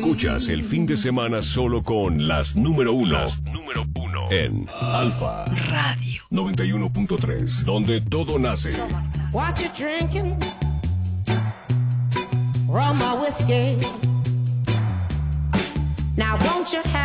escuchas el fin de semana solo con las número uno. Las número uno. En Alfa Radio 91.3, donde todo nace. What you drinking? Rum or whiskey? Now won't you